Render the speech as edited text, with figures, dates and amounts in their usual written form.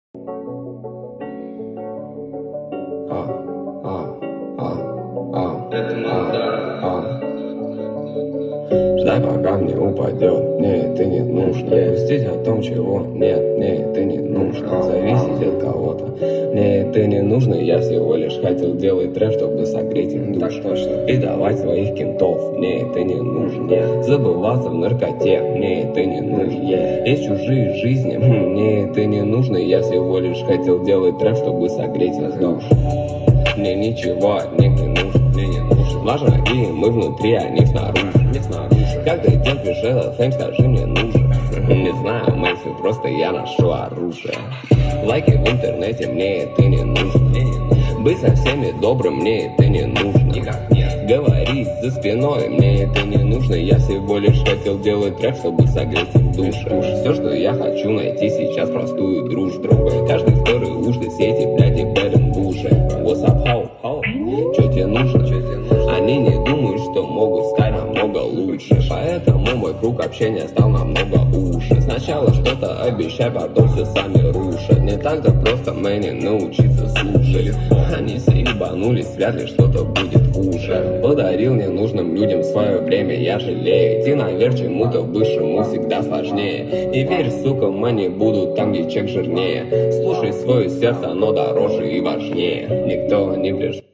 Ждай, пока мне упадет, мне это не нужно. Грустить о том, чего нет, мне это не нужно. Зависеть от кого-то, мне это не нужно. Я всего лишь хотел делать трэп, чтобы согреть их душу. И давать своих кентов, мне это не нужно. Забываться в наркоте, мне это не нужно. Есть чужие жизни, мне это не нужно. Я всего лишь хотел делать трэп, чтобы согреть их душу. Мне ничего от них не нужно, мне не нужно. Важно, и мы внутри, а не снаружи. Как ты терпишь этот фейм, скажи, мне нужен. Не знаю, мысли, просто я ношу оружие. Лайки в интернете, мне это не нужно. Быть со всеми добрым, мне это не нужно. Говорить за спиной, мне это не нужно. Я всего лишь хотел делать трэп, чтобы согреть их душу. Все, что я хочу найти сейчас, простую дружбу. Каждый второй уши сети, блядь, и бэден буши. What's up, ho? Чё тебе нужно? Они не думают, что могут стать намного лучше. Поэтому мой круг общения стал намного уже. Сначала что-то обещай, потом все сами рушат. Не так-то просто мне научиться слушать. Они все ебанулись, вряд ли что-то будет хуже. Подарил ненужным людям свое время, я жалею. Идти наверх чему-то высшему всегда сложнее. И верь, сука, мани будут там, где чек жирнее. Слушай свое сердце, оно дороже и важнее. Никто не ближе.